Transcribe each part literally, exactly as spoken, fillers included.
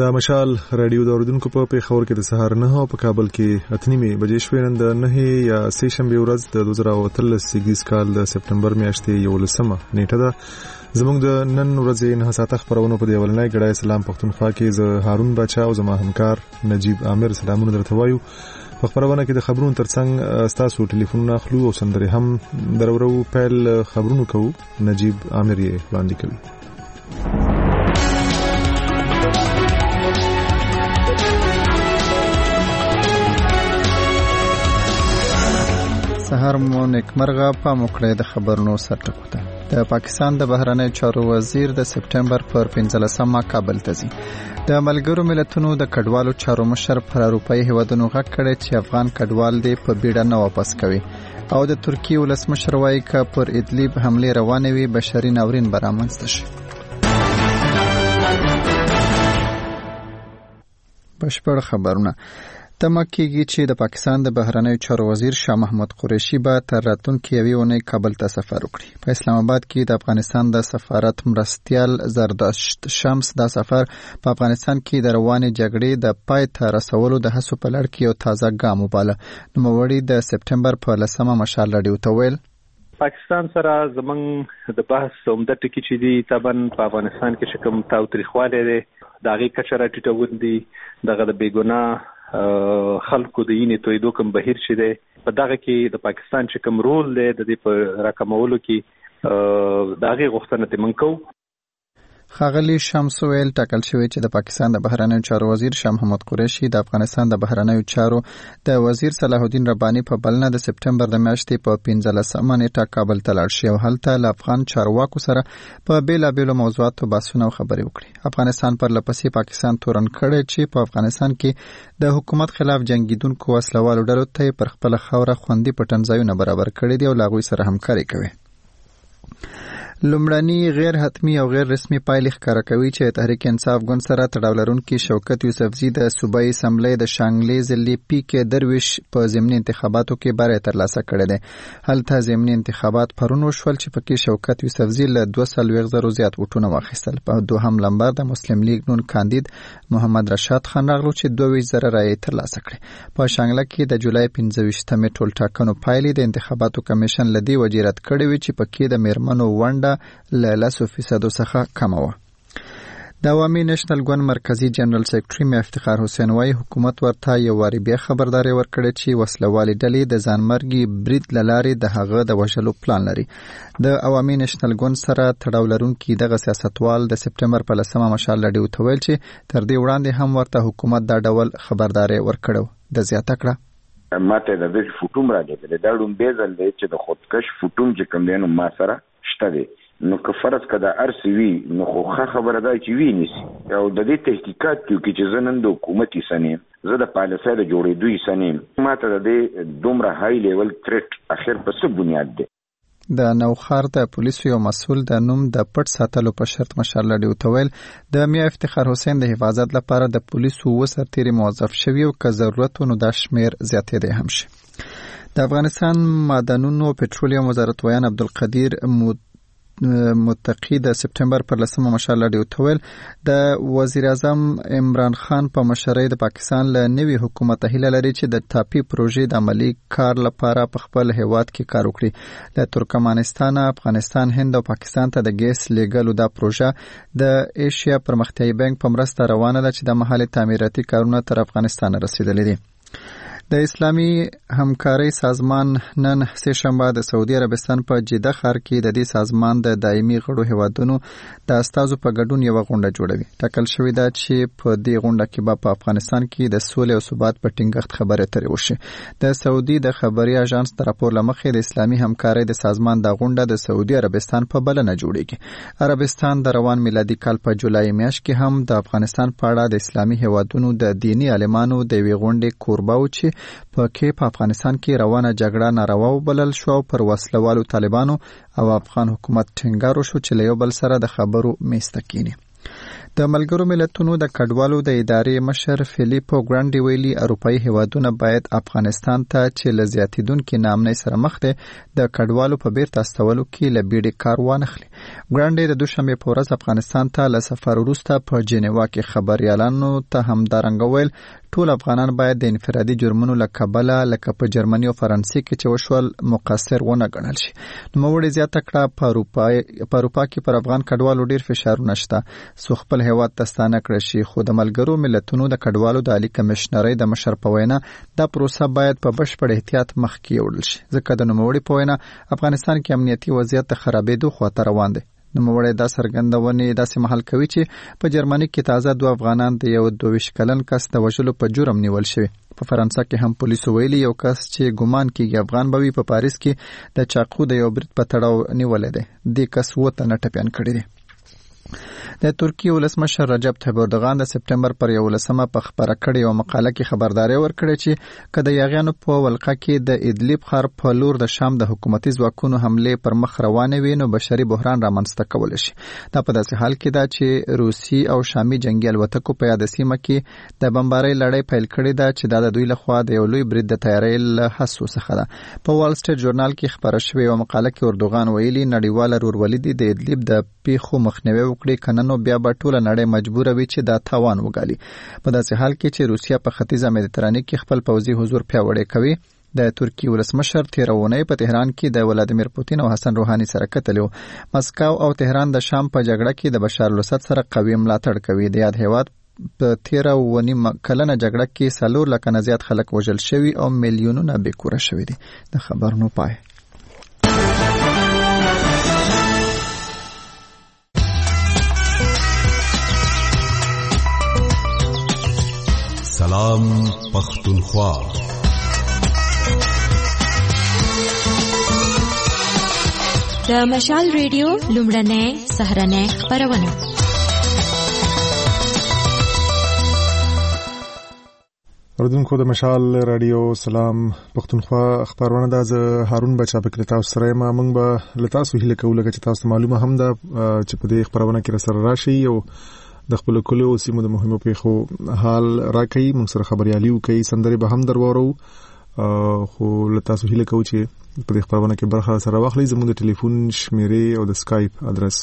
د مشال رادیو د اوریدونکو په پیښور کې د سهار نه او په کابل کې اتنیمه بجې شوې نن د نه یا سه شنبه ورځ د دوه زره اتلس سیګیز کال د سپټمبر میاشتې یولسمه نیټه ده. زموږ د نن ورځې نه ساعته خبرونه په دی ولنۍ ګډای سلام پښتونخوا کې ز هارون بچا او زما همکار نجیب عامر سلامونه درته وایو. په خبرونه کې د خبرونو ترڅنګ تاسو ټلیفونونه اخلو او سندري هم درورو پیل خبرونو کوو. نجیب عامر یې وړاندې کوي. سهار مو نیکمرغه په موکړه د خبرونو سرټکو ته. د پاکستان د بهرنی چارو وزیر د سپټمبر پر پنځلسمه کابل ته ځي. د ملګرو ملتونو د کډوالو چارو مشر پر اروپאי هیوادونو غږ کړی چې افغان کډوال دې په بیړه نه واپس کوي او د ترکیه ولسمشر وایي چې پر ادلیب حمله روانه وي بشري ناورین برامنځته شي. بشپړ خبرونه تمه کېږي چې د پاکستان د بهرنی چارو وزیر شاه محمود قریشي به تر راتلونکې یوې اونۍ کابل ته سفر وکړي. په اسلام آباد کې د افغانستان د سفارت مرستیال زرداشت شمس دا سفر په افغانستان کې د روانې جګړې د پای ته رسولو د هڅو په لړ کې یو تازه ګام وباله. نوموړي د سپټمبر په لسمه مشال راډیو ته ویل پاکستان سره زمونږ د بحث عمده ټکي چې دي طبعا په افغانستان کې چې کوم تاوتریخوالی دی د هغې کچه راټیټول دي، دغه د بېګناه خلکو د یینې تویدو کوم بهیر چې دی په دغه کې د پاکستان چې کوم رول دی د دې په راکمولو کې د هغې غوښتنه ترې موږ کوو. ښاغلي شمس ویل ټاکل شوی چې د پاکستان د بهرنیو چارو وزیر شاه محمود قریشي د افغانستان د بهرنیو چارو د وزیر صلاح الدین رباني په بلنه د سپټمبر د میاشتې په پنځلسمه نیټه کابل ته لاړ شي او هلته له افغان چارواکو سره په بیلابیلو موضوعاتو بحثونه او خبرې وکړي. افغانستان پر لپسې پاکستان تورن کړی چې په افغانستان کې د حکومت خلاف جنگیدونکو وسلوالو ډلو ته پر خپل خوره خوندي پټنځایونه برابر کړي دي او له هغوی سره همکاري کوي. لومړني غیر حتمی او غیر رسمي پایلې ښکاره کوي چې تحریک انصاف ګوند سره تړاو لرونکي شوکت یوسفزي د صوبایي اسمبلی د شانګلې ضلعې پی کې درویش په ضمني انتخاباتو کې بری ترلاسه کړی دی. هلته ضمني انتخابات پرون وشول چې پکې شوکت یوسفزي له دوه څلوېښت زرو زیات ووټونه واخیستل. په دوهم لمبر د مسلم لیگ نون کاندید محمد رشاد خان راغلو چې دوه ویشت زره رایې ترلاسه کړې. په شانګله کې د جولای پنځه ویشتمې ټولټاکنو پایلې د انتخاباتو کمیشن له دې وجې رد کړې وې چې پکې د میرمنو ونډه له لسو فیصدو څخه کمه وه. د عوامي نېشنل ګوند مرکزي جنرال سیکرټري میا افتخار حسین وایي حکومت ورته یو واري بیا خبرداري ورکړې چې وسلوالې ډلې د ځانمرګي برید له لارې د هغه د وژلو پلان لري. د عوامي نېشنل ګوند سره تړاو لرونکي دغه سیاستوال د سپټمبر په لسمه مشال راډیو ته ویل چې تر دې وړاندې هم ورته حکومت دا ډول خبرداري ورکړو. د زیاته کړه ماته د دې فوټوم راځي دا ډوم بیزل دی چې د خودکش فوټوم چې کوم دی نو ما سره شته دی. نو که فرض کده ارسی وی نو خو خبره ده چې وی نسی او د دې تحقیقات کې چې زنن د حکومتي سنیم زه د پالیسۍ د جوړېدوی سنیم ماته د دې دومره های لیول تریټ اخر په څه بنیاد دی. د نوخار د پولیسو یو مسؤل د نوم د پټ ساتلو په شرط مشال راډیو ته ویل د میا افتخار حسین د حفاظت لپاره د پولیسو و سرتیري موظف شوی او که ضرورت ونو د شمیر زیاتېدی هم شي. د افغانستان معدنونو پټرولیم وزارت ویان عبدالقدیر مود متقی د سپټمبر پر لسمه مشال راډیو ته ویل د وزیر اعظم عمران خان په مشرۍ د پاکستان له نوي حکومت هیله لري چې د ټاپي پروژې د عملي کار لپاره په خپل هیواد کې کار وکړي. له ترکمنستان، افغانستان، هند او پاکستان ته د ګیس لیږلو دا پروژه د ایشیا پرمختیایي بانک په مرسته روانه ده چې د محلي تعمیراتي کارونه تر افغانستان رسیدلي دي. د اسلامي همکارۍ سازمان نن سه شنبه د سعودي عربستان په جده ښار کې د دې سازمان د دایمي غړو هیوادونو د استازو په ګډون یو غونډه جوړوي. ټاکل شوی دا چې په دې غونډه کې به په افغانستان کې د سولې او ثبات په ټینګښت خبرې اترې وشي. د سعودي د خبري اژانس د راپور له مخې د اسلامي همکارۍ د سازمان د غونډه د سعودي عربستان په بلنه جوړیږي. عربستان د روان میلادي کال په جولای میاشت کې هم د افغانستان په اړه د اسلامي هیوادونو د دینی عالمانو د یوې غونډې کوربه و چې په کې په افغانستان کې روانه جګړه ناروا وبلل شو پر وسلوالو طالبانو او افغان حکومت ټینګار وشو چې له یو بل سره د خبرو میز ته کینی. د ملګرو ملتونو د کډوالو د ادارې مشر فیلیپو ګرانډي ویلي اروپאי هیوادونه باید افغانستان ته چې له زیاتیدونکو نامنۍ سره مخ دي د کډوالو په بیرته استولو کې له بیړې کار وانخلي. ګرانډي د دوشنبه په ورځ افغانستان ته له سفر وروسته په جنیوا کې خبريالانو ته همدارنګ ویل ټول افغانان باید د انفرادي جرمونو له کبله لکه په جرمني او فرانسې کې چې وشول مقصر ونه ګڼل شي. نوموړي زیاته کړه په اروپا په اروپا کې پر افغان کډوالو ډیر فشارونه شته سو خپل هیواد ته ستانه کړی شي، خو د ملګرو ملتونو د کډوالو د عالی کمشنرۍ د مشر په وینا دا پروسه باید په بشپړ احتیاط مخکې وړل شي ځکه د نوموړي په وینا افغانستان کې امنیتي وضعیت د خرابېدو خواته روان دی. نوموړی دا څرګندونې داسې مهال کوي چې په جرمني کې تازه دوه افغانان د یو دوه ویشت کلن کس د وژلو په جرم نیول شوي. په فرانسه کې هم پولیسو ویلي یو کس چې ګمان کېږي افغان به وي په پاریس کې د چاقو د یو برید په تړاو نیولې دی. دې کس اووه تنه ټپیان کړي دي. د ترکیې ولسمشر رجب طیب اردوغان د سپټمبر پر یولسمه په خبره کړې او مقاله کې خبرداري ورکړې چې کله یاغیانو په ولقه کې د ادلب ښار په لور د شام د حکومتي ځواکونو حمله پر مخ روانه وي نو بشري بحران رامنځته کول شي. دا په داسې حال کې ده چې روسي او شامي جنگي الوتکو په یاد سیمه کې د بمبارۍ لړۍ پیل کړې ده چې دا د دوی لخوا د یو لوی برید د تیاری له حسو څخه ده. په وال سټریټ ژورنال کې خبره شوې او مقاله کې اردوغان ویلي نړیوال رورولي د ادلب د پیښو مخنیوي وکړي کنه نو بیا به ټوله نړۍ مجبور وي چې دا تاوان وګالي. په داسې حال کې چې روسیا په ختیځه مدیترانې کې خپل پوځي حضور پیاوړی کوي. د ترکیې ولسمشر تیرونی په تهران کې د ولادیمیر پوتین او حسن روحاني سره کتلو. مسکو او تهران د شام په جګړه کې د بشار الاسد سره قوي ملاتړ کوي. د یاد هیواد په تیره ونیم کلنه جګړه کې څلور لکه نه زیات خلک وژل شوي او میلیونونه بېکوره شوي دي. د خبرونو پای. سلام پختونخوا. د مشال ریډیو لومړنۍ سهارنۍ خبرونه. اوردونکو د مشال رادیو سلام پختونخوا خبرونه د ز هارون بچا په تاسو سره ما موږ به لتاسو هله کوله چې تاسو معلومه هم ده چې په دې خبرونه کې سره راشي او د خپل کلو سیمو د مهمو پیښو حال راکړي موږ سره خبريالي وکړي سندري به هم درورو خو لتاسو هله کوي چې په دې خبرونه کې برخه سره واخلي. زموږ د ټلیفون شمیرې او د سکایپ ادرس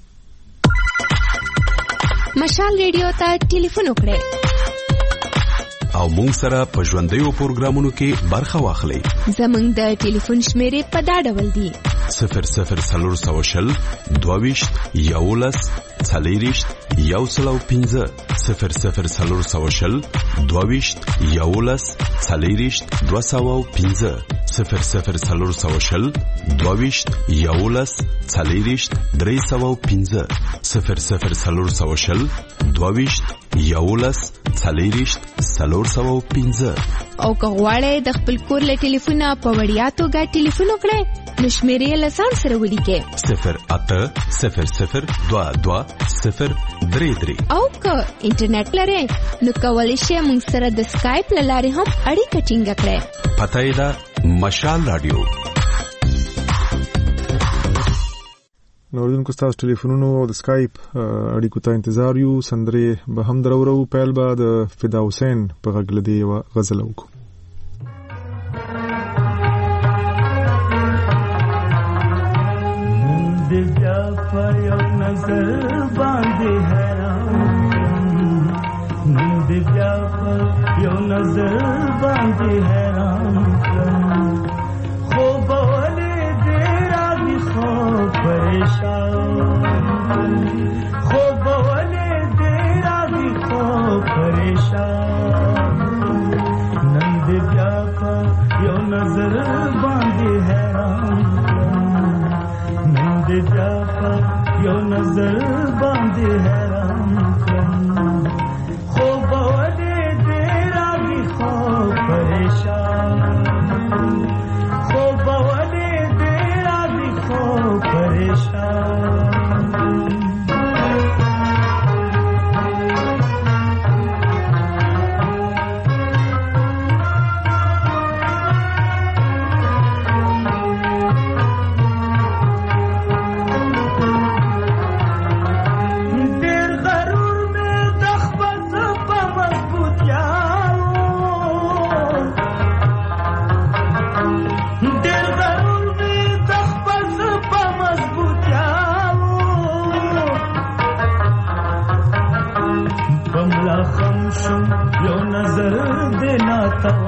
مشال ریډیو ته ټلیفون وکړئ او موږ سره په ژوندیو پروګرامونو کې برخه واخلئ. زموږ د ټلیفون شمیرې په دا ډول دي: صفر صفر څلور سوه شل دوه ویشت یولس څلېرویشت یو سل او پنځه صفر صفر څلور سوه شل دوه ویشت یولس څلېرویشت دوه سوه او پنځه صفر صفر څلور سوه شل دوه ویشت یولس څلېرویشت درې سوه او پنځه صفر صفر څلور سوه شل دوه ویشت یولس څلېرویشت څلور سوه او پنځه. او که غواړئ د خپل کور له ټلیفونه په وړیا توګه ټلیفون وکړئ نو شمیرې له ځان سره ولیکئ: صفر اته صفر صفر دوه دوه صفر درې درې. او که انټرنیټ لرئ نو کولی شئ موږ سره د سکایپ له لارې هم اړیکه ټینګه کړئ. پته یې ده مشال رادیو. نوردونکو ستاسو ټلیفونونو او د سکایپ اړیکو ته انتظار یو. سندرې به هم درورو. پیل به د فدا حسین په غږ له دې یوه غزل وکړو. د بیا په یو نظر باندې حیران نن د بیا په یو نظر باندې حیران خو بولې دې راغی خو پریشان خو بولې دې راغی خو پریشان نن د بیا په یو نظر باندې حیران د بیا په یو نظر باندې حیران کړم خو بولې دې راغی خو پریشان خو بولې دې راغی خو پریشان. ډېر غرور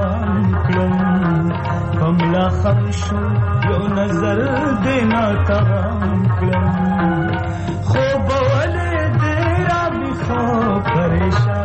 روان کړم کملا خمش یو نظر دینا ترام کړم خو بولې دې را بخو پریشان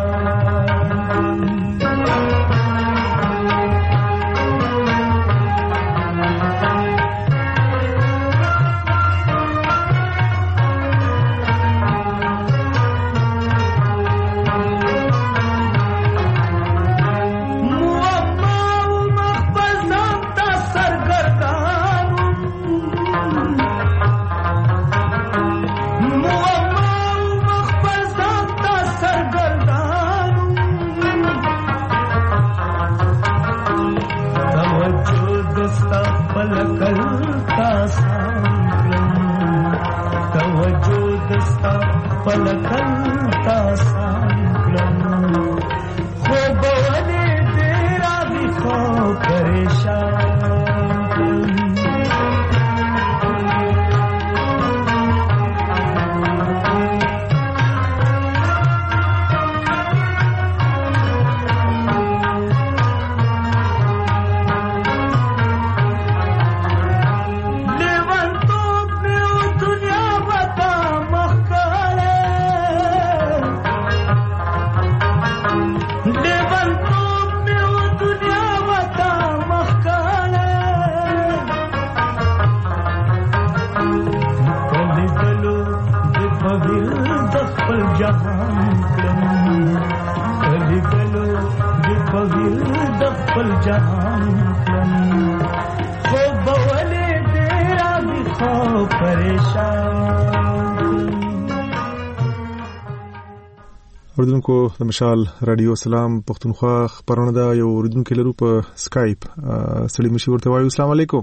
اوریدونکو د مشال رادیو سلام پښتونخوا خبرونه دا یو اوریدونکو لرو په سکایپ سړي مشي ورته وایو السلام علیکم.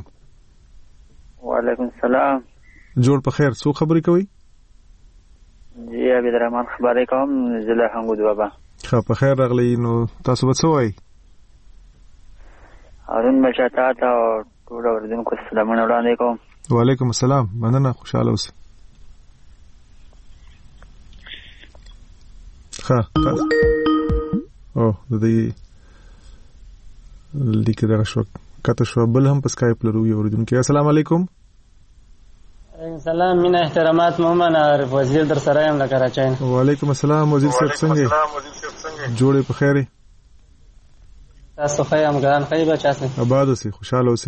وعلیکم السلام. جوړ په خیر څو خبرې کوي؟ جی عبد الرحمن خبرې کوم زله هنګو دوبا. ښه په خیر راغلی نو تاسو به څه وایي؟ هارون مشاتا ته ټول اوریدونکو سلامونه وړاندې کوم. وعلیکم السلام مننه خوشاله اوسئ. ها تاسو او د دې لیکه دا شو کته شو بل هم په سکایپ لرو یو اوریدونکو. السلام علیکم. سلام مینا احترامات مومن عارف وزیر در سره یم لکه راچاین. وعلیکم السلام وزیر صاحب څنګه جوړې په خیره؟ تاسو خیم ګران خیبه چاسه آباد اوسئ خوشاله اوسئ.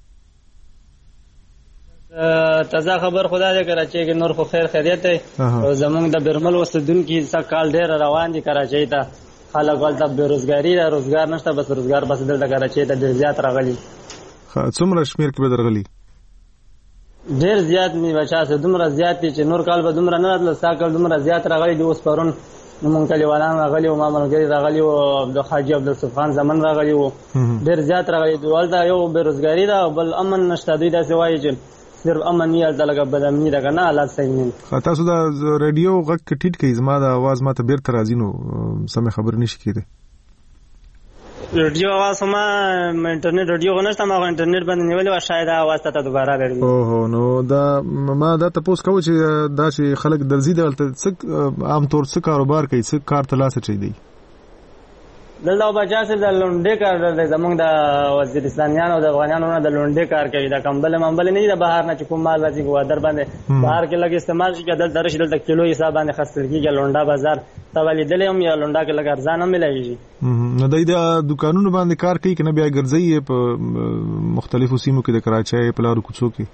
تازه خبر خدا دې کراچي کې نور خو خیر خیریت دی او زمونږ د برمل وسدونکو څخه کال ډیر روان دي کراچي ته خلک ولته بیروزګاری دا روزګار نشته بس روزګار بس دلته کراچي ته ډیر زیات راغلي. څومره شمیر کې به درغلي؟ ډیر زیات می بچا سه دومره زیات چې نور کال به دومره نه راتل ساکل دومره زیات راغلي د اوس پرون مونږ کلیوالان راغلي او مامنګری راغلي او د حاجی عبدالصف خان زمن راغلي او ډیر زیات راغلي ولته یو بیروزګاری دا بل امن نشته دوی دا سوای چې صرف امن یې دلګه بدامنی دا کنه حالات صحیح نه. تاسو دا ریډیو غږ ټیټ کوي زما د आवाज ماته بیرته راځي نو سم خبر نشي کېده. ریډیو आवाज ما انټرنیټ ریډیو غنښت ما انټرنیټ باندې نیولې و شاید आवाज ته دوباره راځي. اوه نو دا ما دا تاسو کوم چې دا چې خلک درځي دلته څه عام طور څه کاروبار کوي څه کار تلاسه چي دي؟ دلته بچا سره د لونډې کار د زمونږ د وزیرستانیانو او د افغانانو نه د لونډې کار کوي دا کمبل ممبل نه دی د بهر نه چې کوم مال راځي ګو در باندې بهر کې لګ استعمال شي کېدل درش دلته کیلو حساب باندې خرڅل کیږي لونډا بازار توالی دلې هم یا لونډا کې لګ ارزان هم ملایږي. نو دای د دکانونو باندې کار کوي کنه بیا ګرځي په مختلفو سیمو کې د کراچۍ په لارو کوڅو کې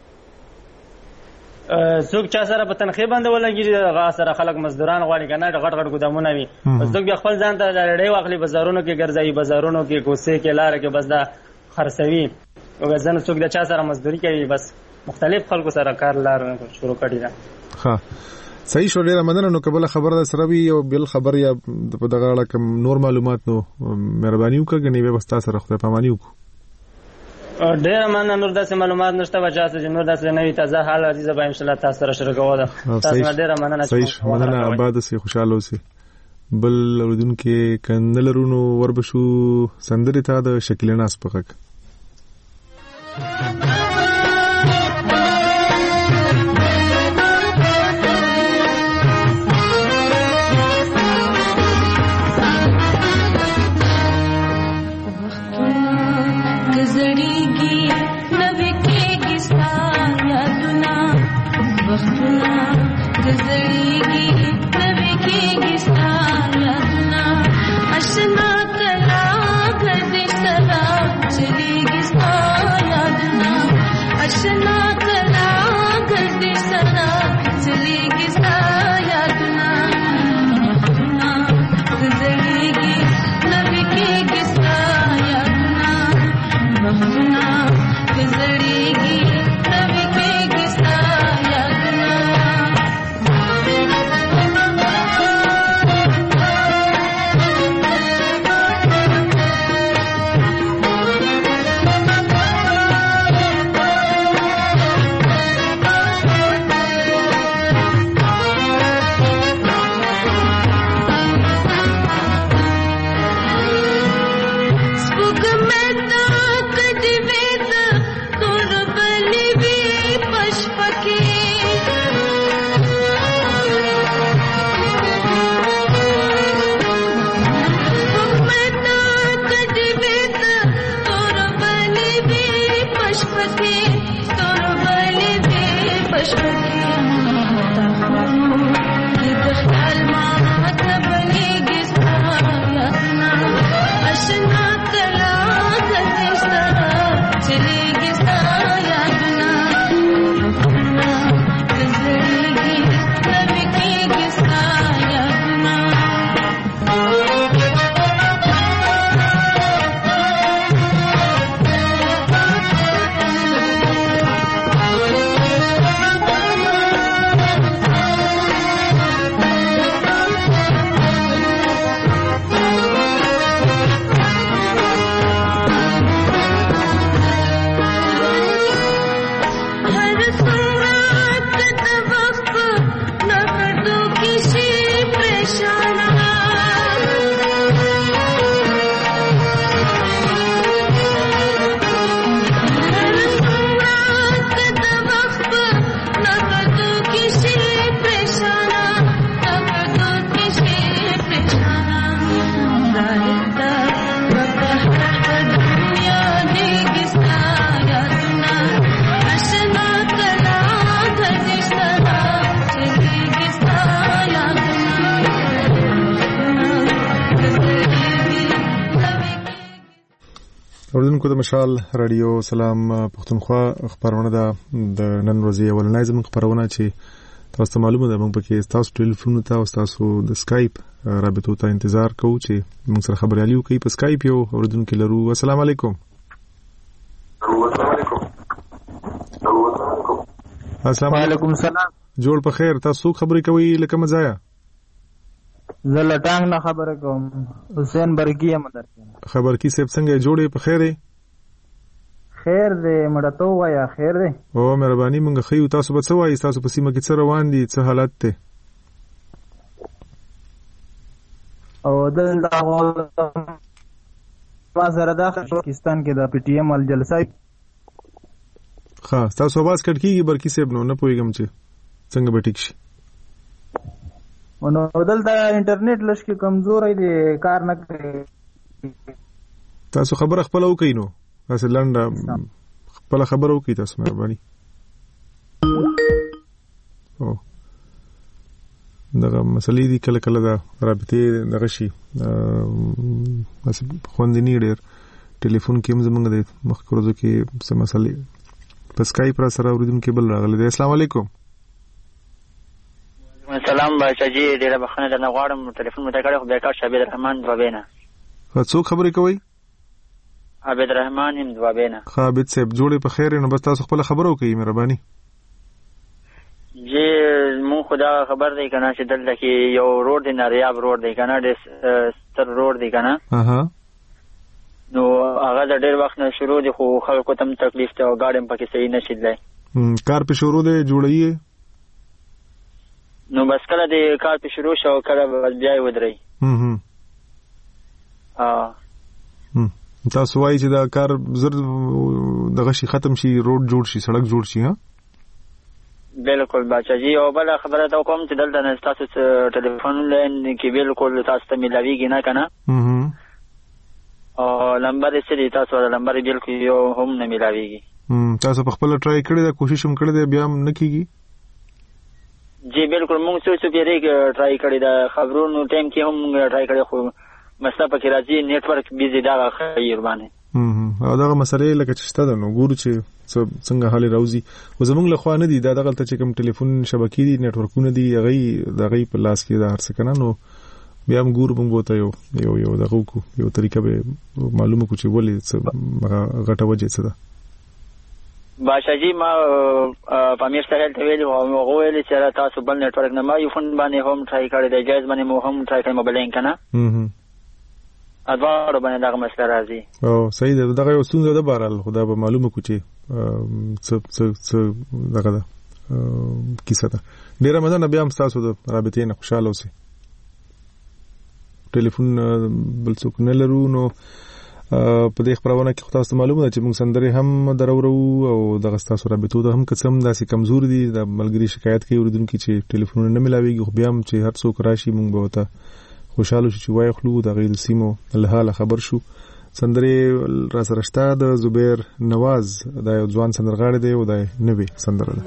څوک چا سره په تنخې باندې ولګي غا سره خلک مزدوران غواړي کنه غټ غټ ګدامونه وي څوک بیا خپل ځان ته لړۍ واخلي بازارونو کې ګرځي بازارونو کې کوڅې کې لار کې بس دا خرڅوي او ځنه څوک د چا سره مزدوري کوي بس مختلف خلکو سره کار لار شروع کړی دا. ها صحیح شو ډیره مننه. نو قبل خبره سره وی او بل خبر یا په دغه اړه کوم نور معلومات نو مهرباني وکړئ غنی به تاسو سره خپل پامانی وکړو. ډیر مننه نور داسې معلومات نشته وجه چې نور داسې نوې تازه حال عزیز به ان شاء الله تاسو سره شریکو ده. تاسو ډیر مننه. صحیح مننه آباد سي خوشاله اوسئ. بل ورودونکو کندلرونو وربشو سندري ته د شکلیناس پخک وختونه گزړیږي نوې کېږي ستا یادونه وختونه گزړیږي نوې کېږي ستا یادونه آشنا کلا ګرځي سدا چلیږي ستا یادونه آشنا کلا ګرځي سدا چلیږي ستا یادونه وختونه گزړیږي نوې کېږي ستا یادونه وختونه گزړیږي نوې کېږي ستا یادونه اوریدونکو د مشال رادیو سلام پښتونخوا خبرونه ده د نن ورځې اولنۍ زموږ خبرونه چې تاسو ته معلومه ده موږ پکې تاسو ټلیفون ته او تاسو د سکایپ رابطو ته انتظار کوو چې موږ سره خبرې کوي په سکایپ یو اوریدونکو لرو. السلام علیکم. السلام علیکم. سلام. جوړ په خیر. تاسو خبرې کوي لکه مزایا؟ زه لټانګ نه خبره کوم. حسین برګی یم درته. خبر کی سب څنګه جوړې په خیر؟ خیر دې مړتو وایا خیر دې. او مهرباني مونږ خو تاسو به څه وایي تاسو په سیمه کې څه روان دي څه حالت ته؟ او دلته ما سره د پاکستان کې د پی ټی ایم ال جلسه ښه تاسو आवाज کټ کیږي برکی سیب نو نه پويګم چې څنګه به ټیک شي. نو دلته انټرنیټ لږ کمزور دی کار نه کوي. تاسو خبره خپل وکئ نو تاسو لنډه خپل خبره وکئ تاسو مهرباني. او دغه مسلې دي کله کله دا رابطې دغه شي مثلا خوندنی ډېر ټلیفون کې هم زمونږ د مخکورو کې څه مسلې په سکایپ را سره اوریدونکو بل راغلی دی. السلام علیکم. سلام بچا جی ډیره بخښنه درنه غواړم ټلیفون مته کړی خو بیکار شابید رحمان دوابینه. څوک خبرې کوي؟ عبد الرحمن هم دوابینه. عابد صاحب جوړې په خیر نو بس تاسو خپل خبرو کوي مهرباني. جی مون خدا خبر دی کنه چې دلته کې یو روډ دی ناریاب روډ دی کنه ډېر ستر روډ دی کنه. اها نو هغه د ډېر وخت نه شروع دی خو خلکو ته تکلیف ته او ګاډي په کې صحیح نشي دی. کار په شروع دی جوړی نو بس کله د کار په شروع شو کله بیا ودرې. هم ها تاسو وایي چې دا کار زر دغه شي ختم شي روډ جوړ شي سړک جوړ شي. ها بالکل بچا جی او بل خبره ته کوم چې دلته نه تاسو ټلیفون لاین کې بالکل تاسو ته ملاویږي نه کنه. او نمبر یې سړي تاسو ول نمبر بالکل یو هم نه ملاويږي. هم تاسو په خپل ټرای کړی دا کوشش هم کړی دی بیا هم نه کیږي؟ جی بالکل موږ څو څو پیری ټرای کړی دا خبرونو ټایم کې هم ټرای کړی خو مسله پکې راځي نیټ ورک بیزي دا خیر باندې. هم او دا مسله لکه چې ستاسو نو ګورو چې څنګه حال راوځي او زمونږ له خوا نه دي دا دغه ته چې کوم ټلیفون شبکې دي نیټ ورکونه دي هغه دغه په لاس کې دا هر څه کنه نو بیا هم ګورو موږ ته یو یو یو دغه کو یو طریقه به معلومه کو چې ولې څه غټه وجه څه ده. باشاجي ما پامیر سره ته ویل او هغه ویل چې تاسو بل نیټ ورک نه ما یو فون باندې هم ټرای کړی دی جایز باندې مو هم ټرای کړم بل نه کنه. هم ادوار باندې دغه مسله راځي. او صحیح ده دغه یو ستونزه ده بهرحال خدا به معلومه کو چې څه څه څه دغه ده کیسه ده. ډیر رمضان بیا هم تاسو د رابطې نه خوشاله اوسئ. ټلیفون بل څوک نه لرو نو په دې خبرونه کې تاسو معلومه ده چې موږ سندري هم درورو او دغه تاسو رابطو ده هم قسم داسې کمزور دي د ملګری شکایت کوي اوریدونکو چې ټلیفون نه ملاويږي خو بیا هم چې هر څوک راشي موږ به وته خوشاله شو چې وای خلو د غیر سیمو له حاله خبر شو. سندري را سره شته د زبیر نواز د یو ځوان سندرغاړی دی او د نوې سندره ده.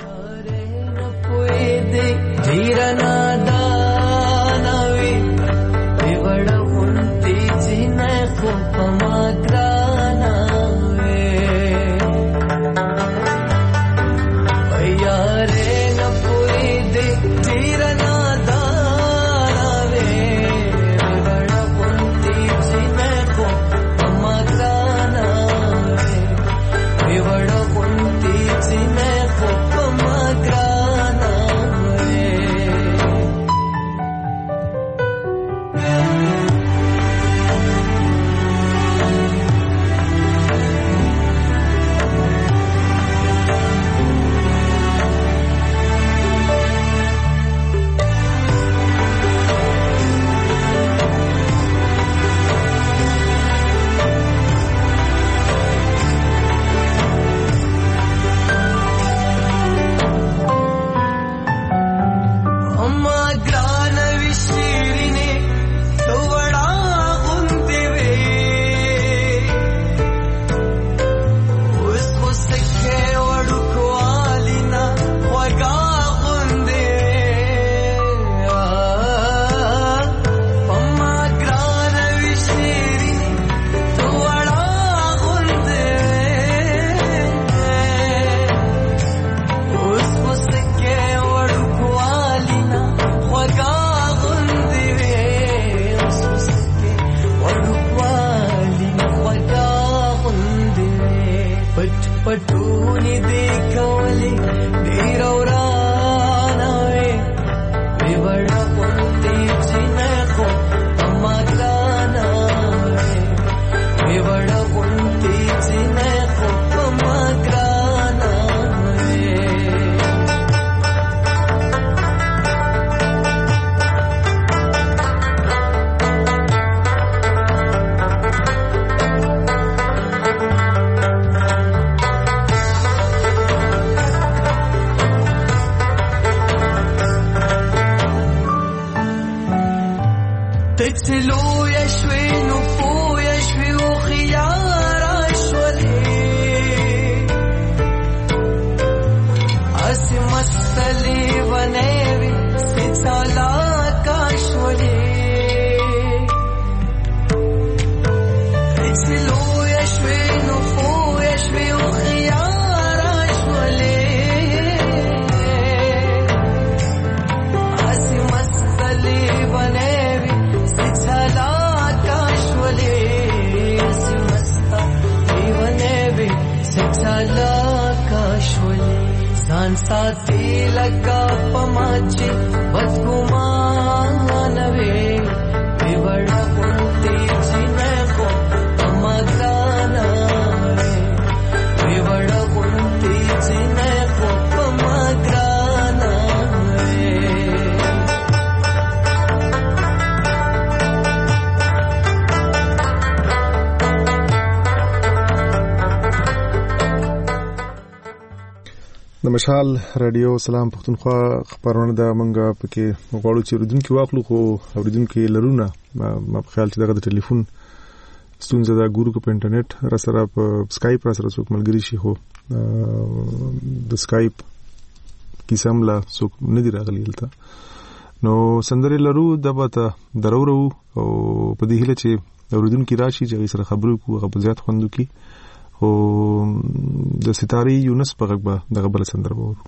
د مشال رادیو سلام پښتونخوا خبرونه د منګه پکې غواړو چې اوریدونکو واخلو خو اوریدونکو لرونه ما په خیال چې دغه د ټلیفون ستونزه دا ګورو کو په انټرنیټ را سره په سکایپ را سره څوک ملګری شي خو د سکایپ کیسم لا څوک نه دی راغلی دلته نو سندرې لرو د بته درورو او په دې هله چې اوریدونکو راشي چې سره خبرو کوو غو زیات خوندو کی او د ستاري یونس په غږ به دغه بل سندره وورو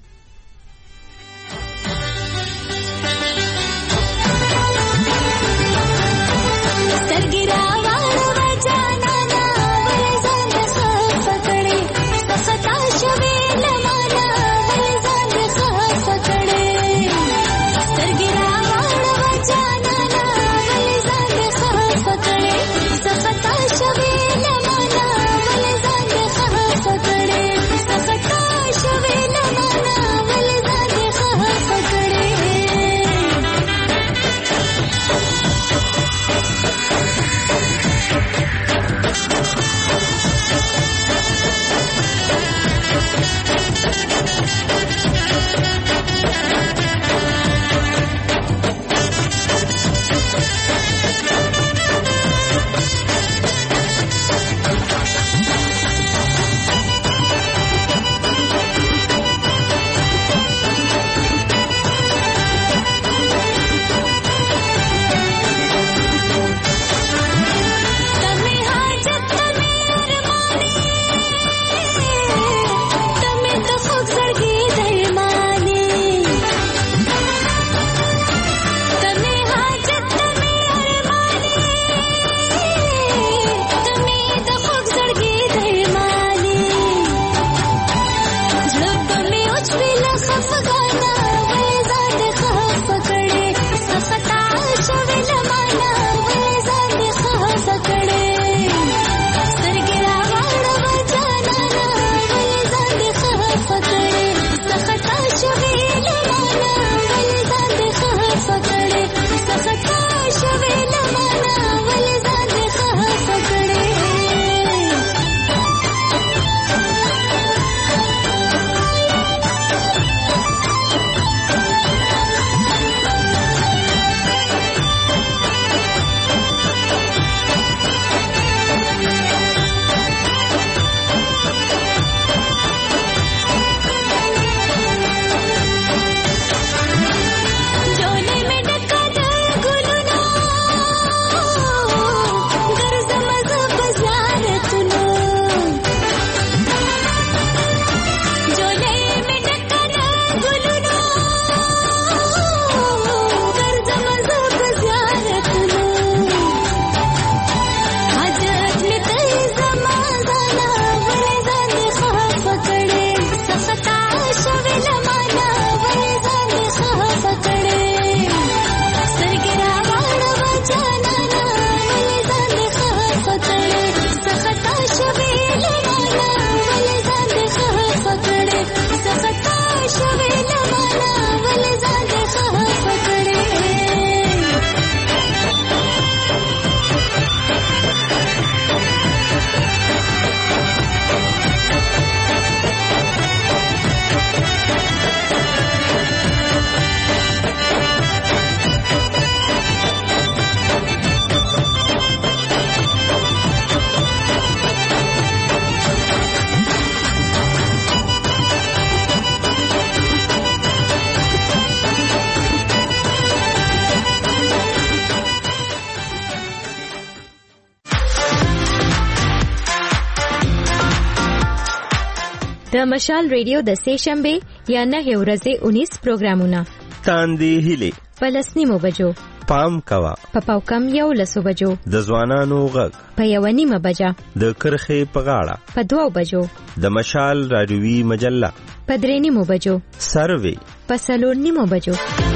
د مشال ریډیو د سه شنبه یا نه ورځې اونیس پروګرامونه تاندې هلي فلسطینو بجو پام کوا په پاوکم یو لسو بجو د ځوانانو غږ په یو نیمه بجا د کرخې په غاړه په دوو بجو د مشال رادیوي مجله په درې نیمو بجو سروي په څلور نیمو بجو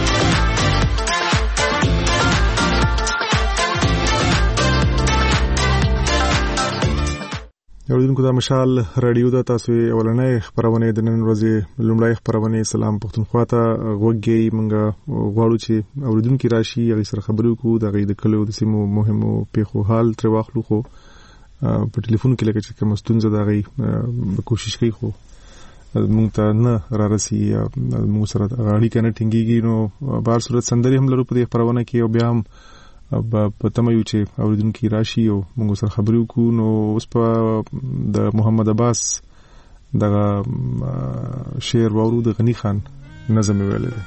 اوریدونکو د مشال رادیو د تاسو اولنې خبرونه د نن ورځې لومړی خبرونه سلام پښتونخوا ته غوږی منګه غواړو چې اوریدونکو راشي هغه سره خبرو کو د غي د کلو د سیمو مهمو پیښو حال تر واخلو خو په ټلیفون کې لکه چې کوم ستونزه د غي کوشش کوي خو موږ ته نه را رسي موږ سره اړیکه نه ټینګيږي نو بهر صورت سندري هم لرو په دې خبرونه کې او بیا هم په تمه یو چې اوریدونکو راشي او موږ سره خبرې وکړو. نو اوس په د محمد عباس دغه شعر واورو د غنی خان نظم ویل دی.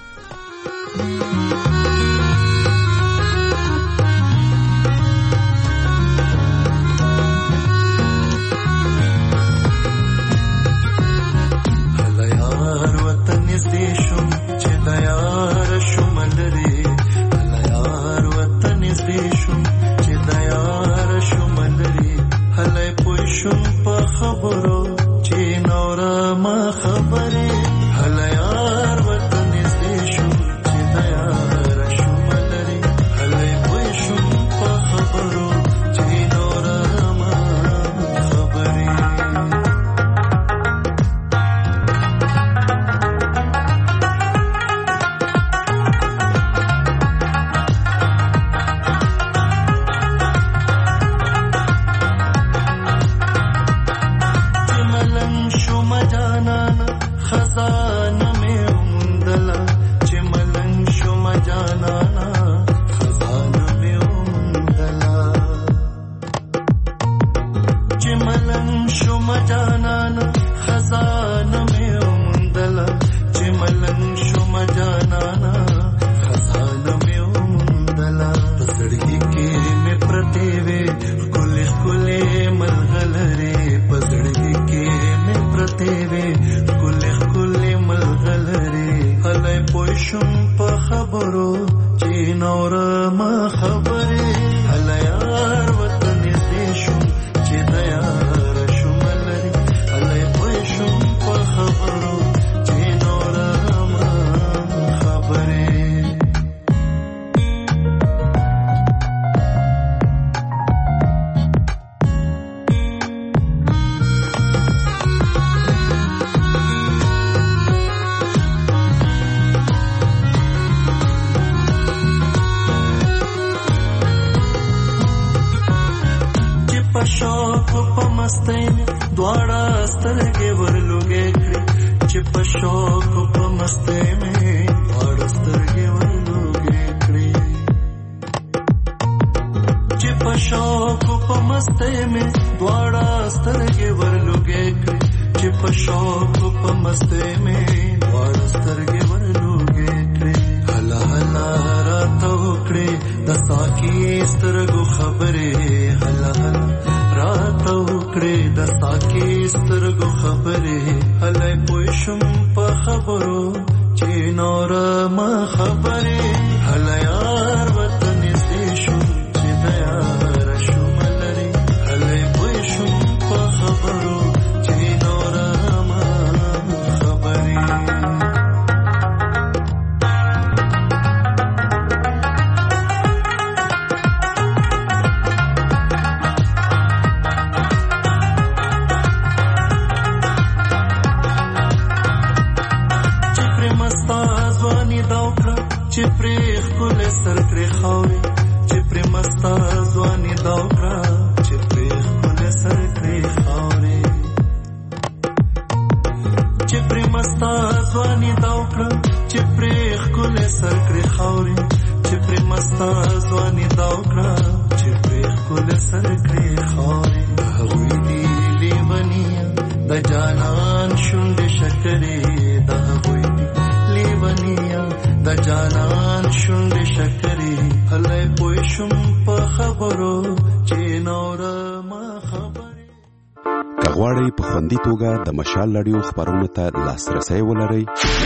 کغواړی په خوندي توګه د مشال رادیو خبرونو ته لاسرسي ولرئ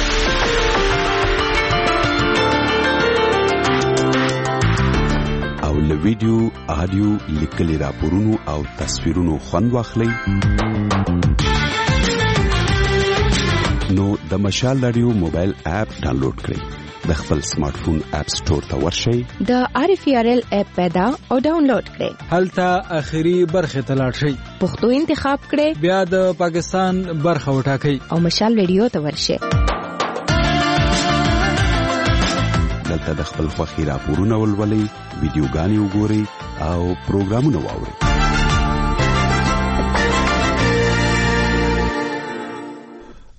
او له ویډیو، آډیو، لیکلي راپورونو او تصویرونو خوند واخلئ. نو د مشال رادیو موبایل اپ ډاونلوډ کړئ. د خپل سمارټ فون اپ سٹور ته ورشئ. د آر اف ار ال اپ پیدا او ډاونلوډ کړئ. هلته اخري برخه ته لاړ شئ. پښتو انتخاب کړئ. بیا د پاکستان برخه وټاکئ او مشال رادیو ته ورشئ. دلته د خپل خوښي راپورونه ولولئ، ویډیوګانې وګورئ او پروګرامونه واورئ.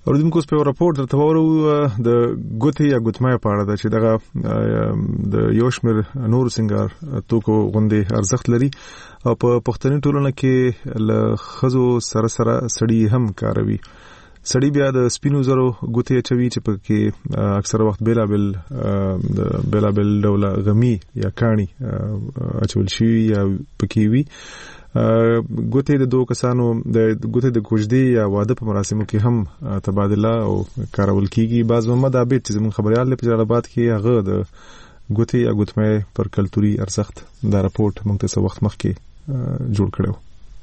اوردونکو په راپور درته وورو د ګوتې یا ګوتمای په اړه چې دغه د یو شمېر نور سنگار توکو غوندې ارزښت لري او په پښتني ټولنه کې له ښځو سره سره سړي هم کاروي. سړي بیا د سپینو زرو ګوتې اچوي چې په کې اکثر وخت بېلابېل د بېلابېل ډوله غمي یا کاڼي اچول شي یا پکې وي. ګوتې د دوه کسانو د ګوتې د کوژدې یا واده په مراسمو کې هم تبادله او کارول کیږي. باز محمد عابد چې زموږ خبريال په جلالاباد کې هغه د ګوتې یا ګوتمې پر کلتوري ارزښت دا راپورټ موږ ته څه وخت مخکې جوړ کړو.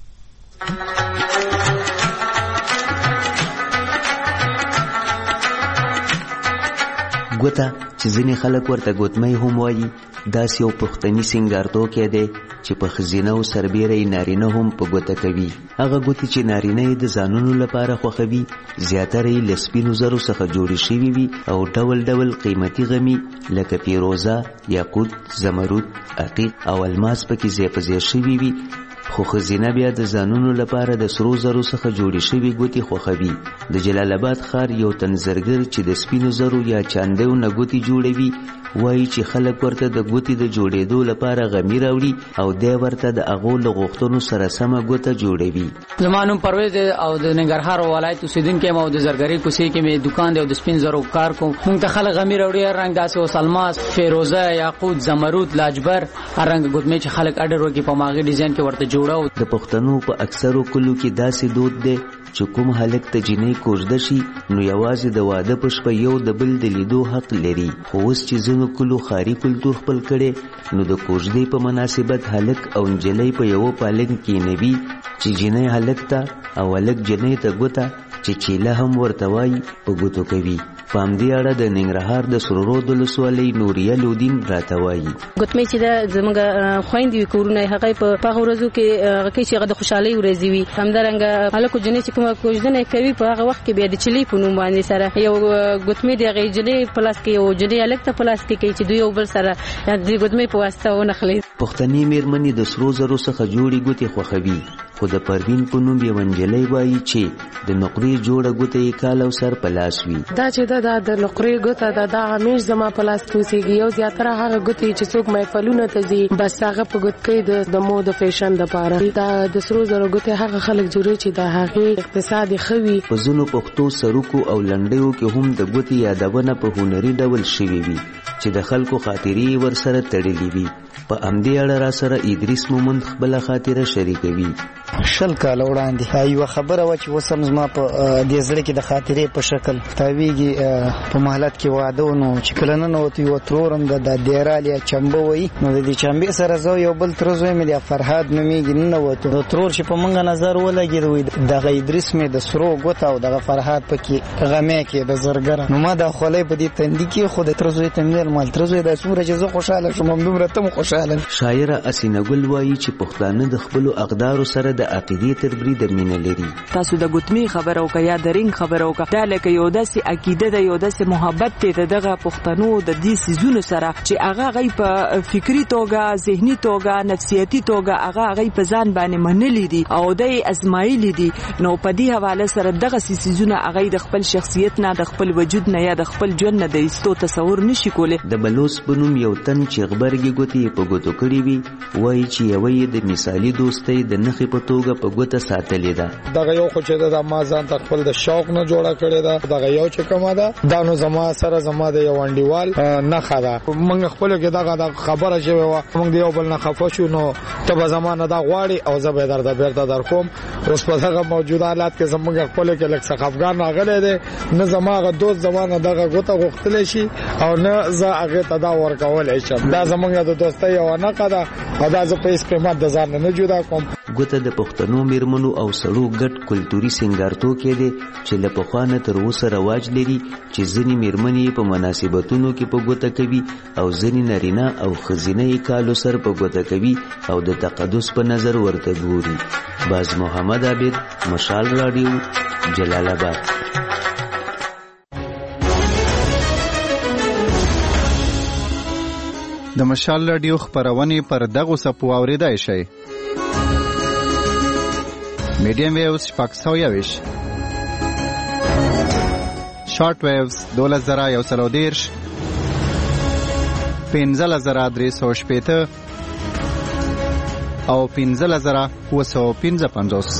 ګوته چې ځینې خلک ورته ګوتمۍ هم وایي داسې یو پښتني سینګارتوکی دی چې په ښځینه او سربیره یې نارینه هم په ګوته کوي. هغه ګوتې چې نارینه یې د ځانونو لپاره خوښوي زیاتره یې له سپینو زرو څخه جوړې شوي وي او ډول ډول قیمتي غمي لکه فیروزه، یاقوت، زمرود، عقیق او الماس پکې ځای په ځای شوي وي. خو ښځینه بیا د ځانونو لپاره د سرو زرو څخه جوړې شوي ګوتې خوښوي. د جلال آباد ښار یو تن زرګر چې د سپینو زرو یا چاندیو نه ګوتې جوړوي وایي چې خلک ورته د ګوتې د جوړېدو لپاره غمي راوړي او دی ورته د هغو له غوښتنو سره سمه ګوته جوړوي. زما نوم پرویز دی او د ننګرهار ولایت اوسېدونکی یم او د زرګرۍ کوڅې کې مې دوکان دی او د سپین زرو کار کوم. موږ ته خلک غمي راوړي هر رنګ داسې اوس الماس، فیروزه، یاقوت، زمرود، لاجبر، هر رنګ ګوتمې چې خلک اډر وکړي په هماغې ډیزاین کې ورته جوړو. د پښتنو په اکثرو کلو کې داسې دود دی چې کوم هلک ته جینۍ کوژده شي نو یوازې د واده په شپه یو د بل د لیدو حق لري. خو اوس چې ځینو کلو ښاري کلتور خپل کړی نو د کوژدې په مناسبت هلک او نجلۍ په یوه پالنګ کېنوي چې جینۍ هلک ته او هلک جینۍ ته ګوته چې چیله هم ورته وایي په ګوتو کوي. په همدې اړه د ننګرهار د سرورود ولسوالۍ نوریه لودین راته وایي. ګوتمۍ چې ده زموږ خویندې وي کورونه یې هغه په هغه ورځو کې هغه کوي چې هغه د خوشحالۍ ورځې وي. همدارنګه هلک او جینۍ چې کومه کوژدنه یې کوي په هغه وخت کې بیا د چلۍ په نوم باندې سره یو ګوتمۍ د هغې جینۍ په لاس کې یو جینۍ هلک ته په لاس کې کوي چې دوی یو بل سره د ګوتمۍ په واسطه ونښلي. پښتني مېرمنې د سرو زرو څخه جوړې ګوتې خوښوي. خو د پروین په نوم یوه نجلۍ وایي چې د نقرې جوړه ګوته یې کال او سر په لاس وي. دا چې ده دا د نقرې ګوته ده دا همیش زما په لاس کې اوسېږي. یو زیاتره هغه ګوتې چې څوک محفلونو ته ځي بس هغه په ګوتکۍ د مو د فیشن دپاره. دا د سرو زرو ګوتې هغه خلک جوړوي چې د هغې اقتصاد یې ښه وي. په ځینو پښتو سروکو او لنډیو کې هم د ګوتې یادونه په هنري ډول شوې وي چې د خلکو خاطرې ورسره تړلې وي. په همدې اړه را سره ادریس مومند خپله خاطره شریکوي. شل کاله وړاندې یوه خبره وه چې اوس هم زما په دې زړه کې د خاطرې په شکل تاویږي. په محلت کې واده و نو چې کله ننوتو یوه ترور هم د دیرال یا چمبه وایي نو د دې چمبې سره زه یو بل تره زوی مې د فرهاد نومېږي ننوتو. د ترور چې په موږ نظر ولګېد وایي دغه ادریس مې د سرو ګوته او دغه فرهاد پکې غمی کې د زرګره. نو ما دا خولۍ په دې تندي کې خو د تره زوی ته مې ویل مال تره زوی دا څومره چې زه خوشحاله شوم همدومره ته م خوشحاله. شاعره اسینه ګل وایي چې پښتانه د خپلو اقدارو سره د عقیدې تر بریده مینه لري. تاسو د ګوتمۍ خبره وکړه یا د رنګ خبره وکړه دا لکه یو داسې عقیده ده یو داسې محبت دی د دغه پښتنو د دې څیزونو سره چې هغه هغوی په فکري توګه ذهني توګه نفسیاتي توګه هغه هغوی په ځان باندې منلي دي او د یې ازمایلي دي. نو په دې حواله سره دغسې څیزونه هغوی د خپل شخصیت نه د خپل وجود نه یا د خپل ژوند نه د ایستو تصور نشي کولی. د بلوڅ په نوم یو تن چې غبرګې ګوتې یې په ګوتو کړي وي وایي چې یوه یې د مثالي دوستۍ د نښې په توګه په ګوته ساتلې ده. دغه یو خو چې ده ما ځان ته خپل د شوق نه جوړه کړې ده. دغه یو چې کومه ده دا نو زما سره زما د یو انډیوال نښه ده. موږ خپلو کې دغه خبره شوې وه موږ د یو بل نه خفه شو نو ته به زما نه دا غواړې او زه به یې درته بېرته در کوم. اوس په دغه موجوده حالات کې زموږ خپلو کې لږ څه خفګان راغلی دی. نه زما هغه دوست زما نه دغه ګوته غوښتلی شي او نه زه هغې ته دا ورکولی شم. دا زموږ د دوستۍ یوه نښه ده او دا زه په هېڅ قیمت د ځان نه جدا کوم. ګوته د پښتنو میرمنو او سړو ګډ کلتوري سینګارتوکی دی چې له پخوا نه تر اوسه رواج لري چې ځینې میرمنې یې په مناسبتونو کې په ګوته کوي او ځینې نارینه او ښځینه یې کالو سر په ګوته کوي او د تقدس په نظر ورته ګوري. باز محمد عابد، مشال راډیو، جلال آباد. د مشال راډیو خپرونې پر دغو څپو اورېدای شئ. میډیم ویوز شپږ سوه یوویشت شارټ ویوز دولس زره یو سل او دېرش، پنځلس زره درې سوه شپېته او پنځلس زره اووه سوه پنځه پنځوس.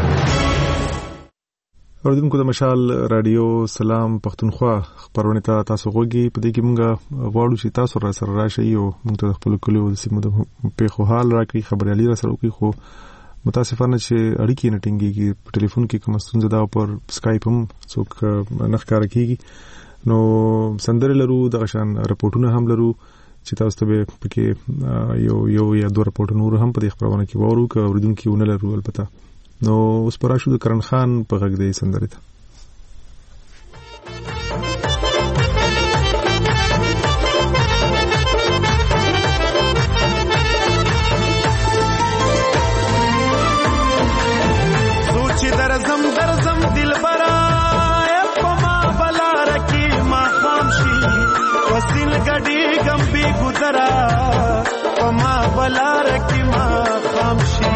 اوریدونکو د مشال رادیو سلام پښتونخوا خبرونه ته تاسو غوږی په دې کې مونږ غواړو چې تاسو را سره راشئ او مونږ ته خپل کلیو د سیمو د پیښو حال راکړي، خبريالي را سره وکړي. خو متاسفانه چې اړیکې نه ټینګيږي، په ټلیفون کې کوم ستونزه دا پر سکایپ هم څوک نه ښکار کیږي. نو سندره لرو د غشان رپورټونه هم لرو چې تاسو ته پکې یو یو یا دوه رپورټونه هم په دې خبرونه کې وورو که اوریدونکو نه لرو. البته نو اوس پراشو د کرن خان په غږ دی سندره ته. سوچ درزم درزم دل برا پما بلا رکی ما خامشی وسیل گډی غم بی گذرا پما بلا رکی ما خامشی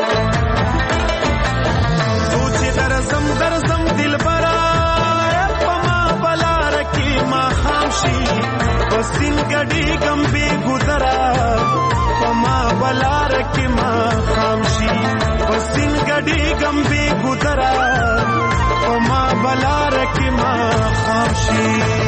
درزم درزم دل برا پما بلا رکی ما خامشی وسین گډی غم بی گذرا پما بلا رکی ما خامشی وسین گډی غم بی گذرا پما بلا رکی ما خامشی.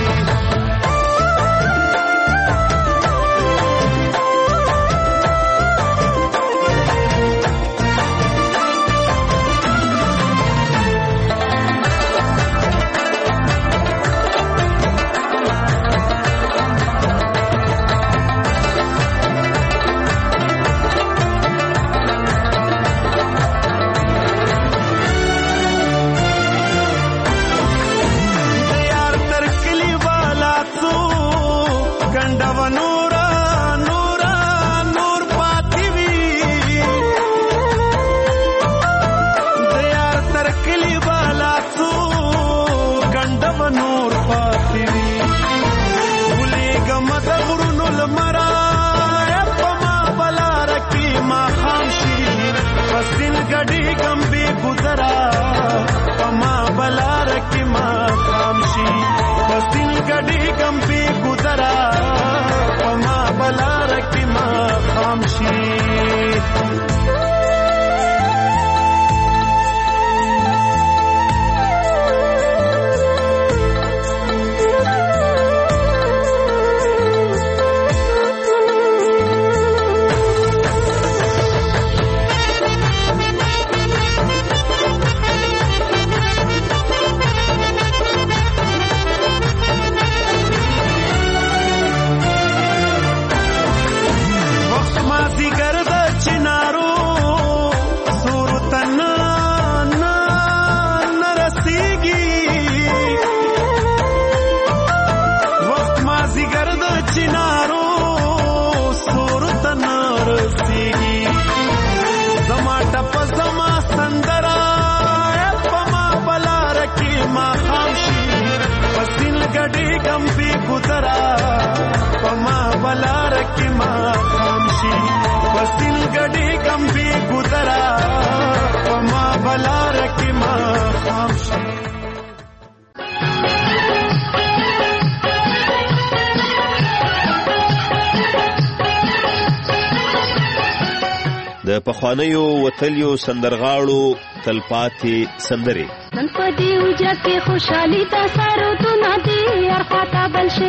د پخوانیو وتلیو سندرغاړو تلپاتې سندرې نن په دې وجه کې خوشحالي تا سره تو نه دی ارخاته بل شي.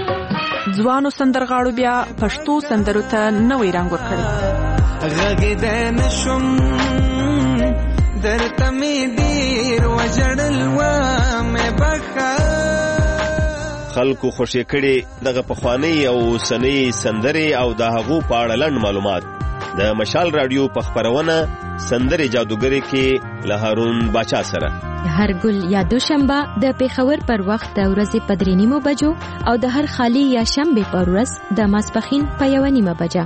ځوانو سندرغاړو بیا پښتو سندرو ته نوې رنګ ورکړی. غږ د نشم درته مې دیر وجړل و مې بخا خلکو خوشی کړي دغه پخوانی او سنی سندرې او د هغو په اړه لنډ معلومات د مشال رادیو په خبرونه سندرې جادوګری کې له هارون باچا سره هر ګل یا دوشنبه د پیښور پر وخت د ورځې په درې نیمو بجو او د هر خالی یا شنبه پر ورځ د ماسپښین په یو نیمه بجه.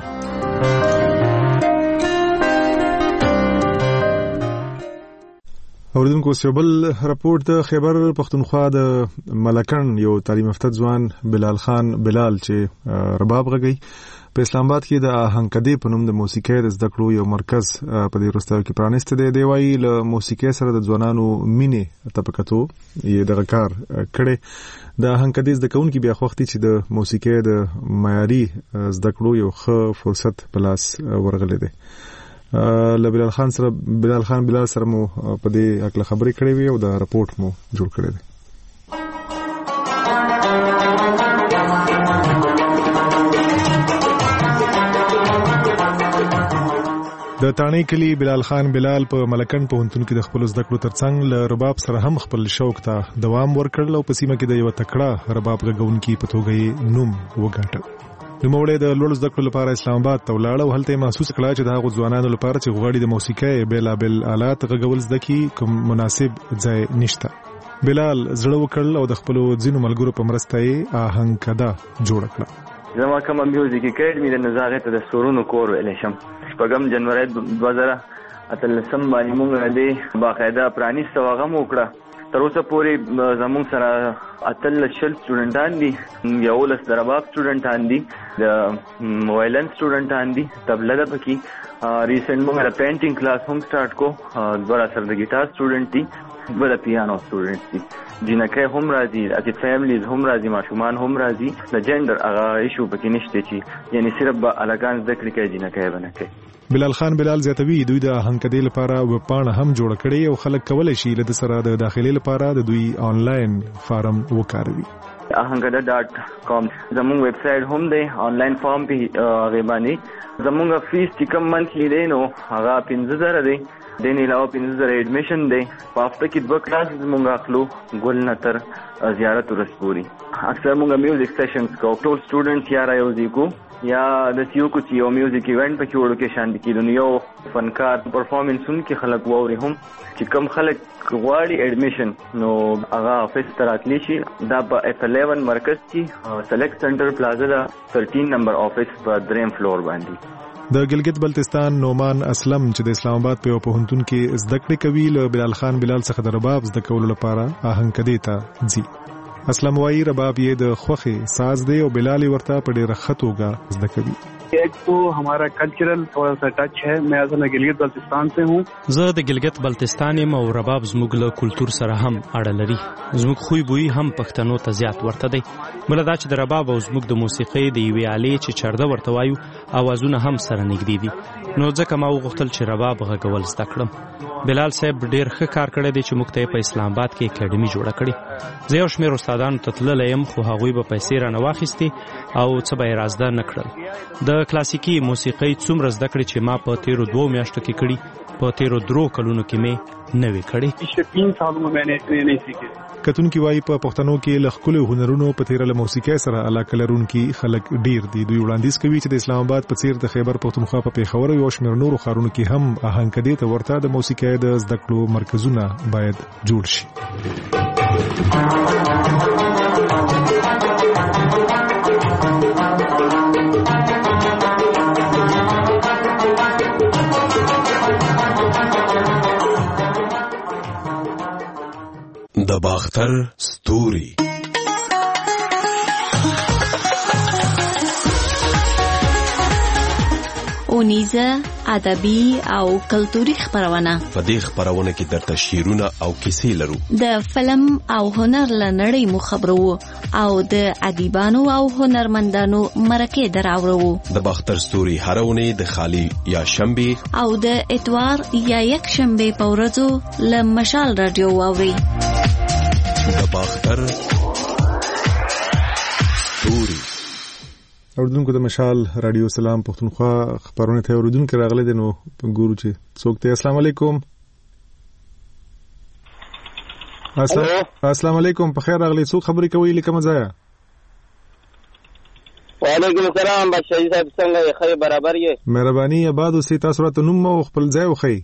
اوریدونکو سیوبل رپورټ د خیبر پښتونخوا د ملکن یو تعلیم یافته ځوان بلال خان بلال چې رباب غږی په اسلام آباد کې د آهنګدې په نوم د موسیقۍ د زده کړو یو مرکز په دې وروستیو کې پرانیستی دی. دی وایي له موسیقۍ سره د ځوانانو مینې ته په کتو یې دغه کار کړی. د آهنګدې زده کوونکي بیا خوښ دي چې د موسیقۍ د معیاري زده کړو یو ښه فرصت په لاس ورغلی دی. له بلال خان سره بلال خان بلال سره مو په دې هکله خبرې کړې وې او د راپورټ مو جوړ کړی دی. د تانې کلی بلال خان بلال په ملکن پوهنتون کې د خپل زده کړو ترڅنګ له رباب سره هم خپل شوق ته دوام ورکړل او په سیمه کې د یو تکړه رباب غږونکي په توګه یې نوم وګاټه. نوموړی د لوړ زده کړو لپاره اسلام آباد ته ولاړ او هلته محسوس کړه چې د هغو ځوانانو لپاره چې غواړي د موسیقۍ بېلابېل آلات غږول زده کړي کوم مناسب ځای نشته. بلال زړه وکړل او د خپلو ځینو ملګرو په مرسته یې آهنګده جوړه کړه. زما کومه میوزیک اکیډمي د نزاغه ته د سورونو کور ویلې شم. شپږم جنوري دوه زره اتلسم باندې موږ د باقاعده پرانیسته واغه وکړه. تر اوسه پورې زموږ سره اتل شل سټوډنټان دي، یولس د رباب سټوډنټان دي، د وایلن سټوډنټان دي، تبله ده پکې. ریسنټ موږ د پینټینګ کلاس هم سٹارټ کو. دوه سره د ګیټار سټوډنټ دي، دوه د پیانو سټوډنټ دي. جنکه هم راځي، اته فیملیز هم راځي، ماشومان هم راځي. د جندر هغه ایشو پکې نشته چې یعنی صرف به الګان ذکر کوي، جنکه به نه کوي. بلال خان بلال زیاتوي دوی د آهنګدې لپاره وپاڼه هم جوړ کړي او خلک کولای شي له سره د داخلي لپاره د دوی آنلاین فارم وکاروي. ahangada dot com زموږ ویب سټ هم دی، آنلاین فارم په هغه باندې زموږ فیس چې کوم منثلی دی نو هغه پنځه زره دی. د نه علاوه پنځه زره ایډمیشن دی. په هفته کې دوه کلاس زموږ اخلو ګل نتر زیارت ورسپوري. اکثر موږ میوزیک سیشنز کو ټول سټوډنټس یا راوځي کو یا د سیو کو چې یو میوزیک ایونت پکې وړو کې شان دي کېدو یو فنکار پرفارمنسون کې خلک ووري هم چې کم خلک غواړي ایډمیشن نو هغه افیس تراتلی شي. دا په اف الیون مرکز کې سلیکټ سنټر پلازا دا تھرٹین نمبر افیس په دریم فلور باندې. د ګلګت بلتستان نومان اسلم چې د اسلام آباد په یو پوهنتون کې زده کړې کوي له بلال خان بلال څخه د رباب زده کولو لپاره آهنګدې ته ځي. اسلم وايي رباب یې د خوخي ساز دی او بلال ورته په ډېر ښه توګه زده کوي. ایک تو ہمارا کلچرل تھوڑا سا ٹچ ہے. میں اصل میں گلگت بلتستان سے ہوں. زه د ګلګت بلتستان یم او رباب زموږ له کلچر سره هم اړه لري. زموږ خوی بوی هم پښتنو ته زیات ورته دی. بل دا چې د رباب او زموږ د موسیقۍ د یوې آلې چې چرده ورته وایو اوازونه هم سره نږدې دي. نو ځکه ما وغوښتل چې رباب غږول زده کړم. بلال صاحب ډېر ښه کار کړی دی چې موږ ته په اسلام آباد کې اکیډمي جوړه کړې. زه یو شمېر استادانو ته تللی یم خو هغوی به پیسې رانه واخیستې او څه به یې رازده نه کړل. د کلاسیکي موسیقۍ څومره زده کړې چې ما په تیرو دوو میاشتو کې کړي په تیرو درو کلونو کې مې نه وې کړې. تین سالوں میں میں نے اتنے نہیں سیکھے. کتونکي وایي په پښتنو کې له ښکلو هنرونو په تیره له موسیقۍ سره علاقه لرونکي خلک ډېر دي. دوی وړاندیز کوي چې د اسلام آباد په څېر د خیبر پښتونخوا په پېښور او یو شمېر نورو ښارونو کې هم آهنګدې ته ورته د موسیقۍ د زده کړو مرکزونه باید جوړ شي. د باختر ستوري اونیزه ادبي او کلتوري خبرونه. په دې خبرونه کې درته شعرونه او کیسې لرو. د فلم او هنر لنړۍ مو خبرو او د ادیبانو او هنرمندانو مرکه دراوړو. د باختر ستوري هرونه د خالی یا شنبه او د اتوار یا یک شنبه په ورځو له مشال رادیو واوري. د باختر ستوري اوردونکو د مشال رادیو سلام پښتونخوا خبرونه ته اوردونکو راغلي دي. نو ګورو چې څوک ته. السلام علیکم. السلام علیکم، په خیر راغلی. څوک خبرې کوي لکه مزایا؟ وعلیکم السلام بادشاہي صاحب، څنګه خیر برابر یې؟ مهرباني آباد اوسې. تاسو راته نوم او خپل ځای وښایئ.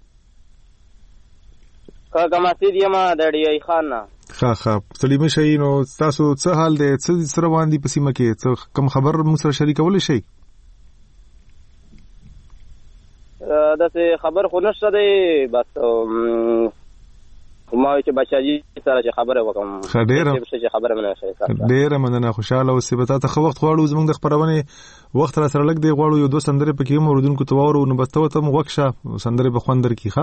کاکا مسعود یم د ډی خان نه. ښه ښه سلیمه شي. نو تاسو څه حال دی؟ څه سره روان دي په سیمه کې؟ څه کم خبر موږ سره شریکولی شئ؟ داسې خبر خو نشته دی، بس ما چې بچاجي سره چې خبره وکم ډېر چې خبره منه شي ډېر مننه خوشاله اوسې به تاسو خو وخت غواړو زموږ د خبرونه وخت را سره لګ دی غواړو یو دوه سندره پکې هم اوردونکو ته وورو نو بس ته ته وښه سندره په خوندر کیخه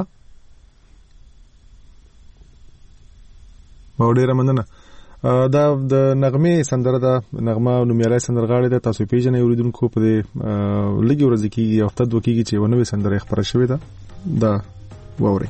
او ډېر مننه دا د نغمه سندره دا نغمه نومیالي سندرغاړي د تاسو پیژنې اوریدونکو په لګي ورځ کې یو هفته دوه کېږي چې ونه سندره خبره شوې ده دا ووري